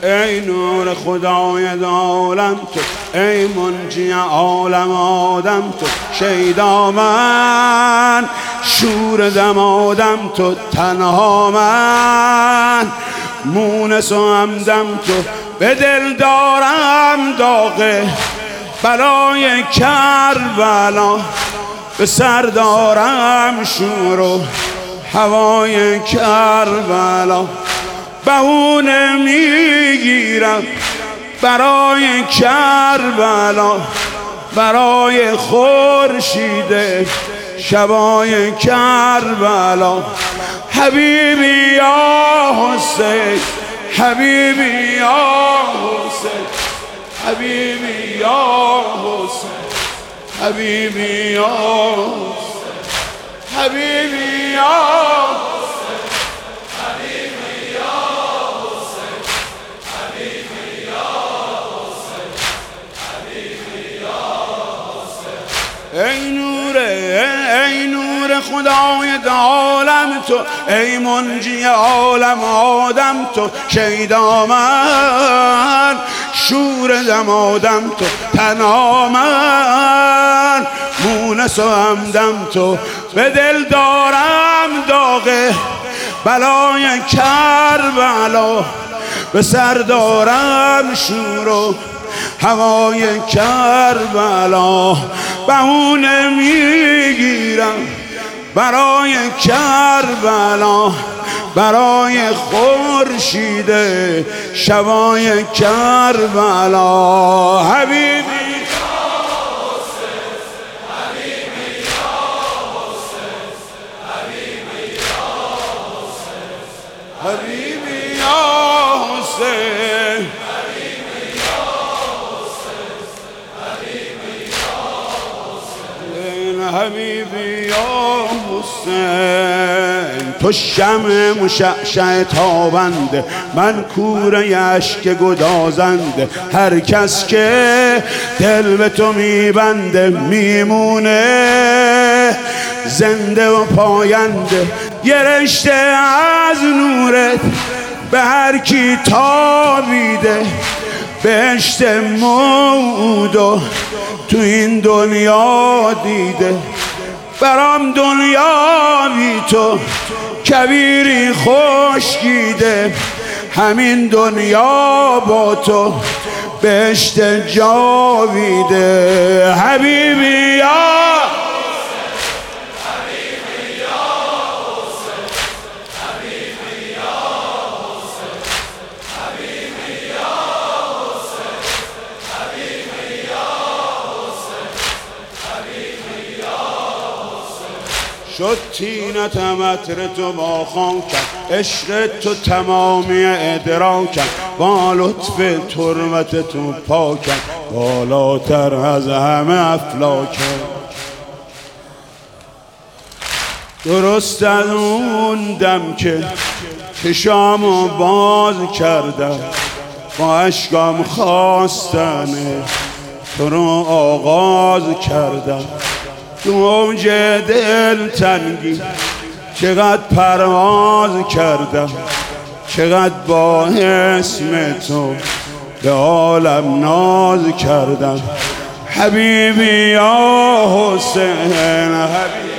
ای نور خدای عالم تو، ای منجی عالم آدم تو، شیدا من شور دمادم تو، تنها من مونس و همدم تو. به دل دارم داغ بلای کربلا، به سر دارم شور و هوای کربلا. بهونه میگیرم برای کربلا، برای خورشید شبای کربلا. حبیبی یا حسین، حبیبی یا حسین، حبیبی یا حسین، حبیبی یا حسین، حبیبی یا حسین، حبیبی یا حسین، حبیبی یا حسین، حبیبی یا حسین. ای نور خدای عالم تو، ای منجی عالم آدم تو، شیدا من شور دمادم تو، تنها من مونس و همدم تو. به دل دارم داغ بلای کربلا، به سر دارم شور و هوای کربلا. بهونه میگیرم برای کربلا، برای خورشید شبای کربلا. حبیبی حبیبی یا حسین، حبیبی یا حسین، حبیبی یا حسین، حبیبی یا حسین. تو شمع مشعشع تابنده، من کوره اشک گدازنده. هر کس که دل به تو میبنده میمونه زنده و پاینده. یه رشته از نورت به هر کی تابیده، بهشت موعود تو این دنیا دیده. برام دنیا بی تو کبیری خشکیده، همین دنیا با تو بهشت جاویده. حبیبی یا شد تینتم عطر تو با خاکم، عشق تو تمامی ادراکم. با لطف تربت تو پاکم، بالاتر از همه افلاکم. درست از اون دم که چشامو باز کردم، با اشکام خواستن تو رو آغاز کردم. تو اوج دل تنگی چقدر پرواز کردم، چقدر با اسم تو به عالم ناز کردم. حبیبی یا حسین، حبیبی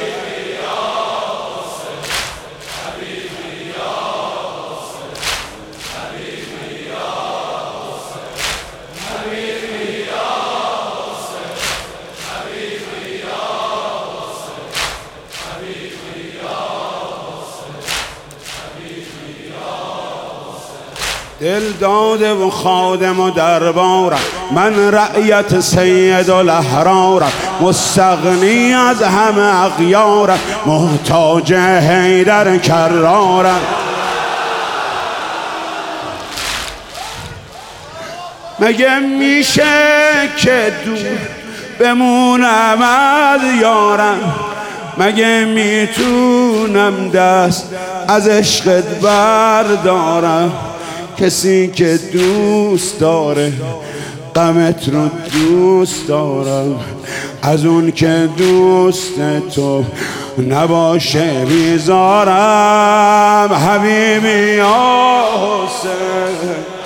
دل داده و خادم و دربارم، من رعیت سید الاحرارم. مستغنی از همه اغیارم، محتاج حیدر کرارم. مگه میشه که دور بمونم از یارم؟ مگه میتونم دست از عشقت بردارم؟ کسی که دوست داره غمت رو دوست دارم، از اون که دوست تو نباشه بیزارم. حبیبی یا حسین.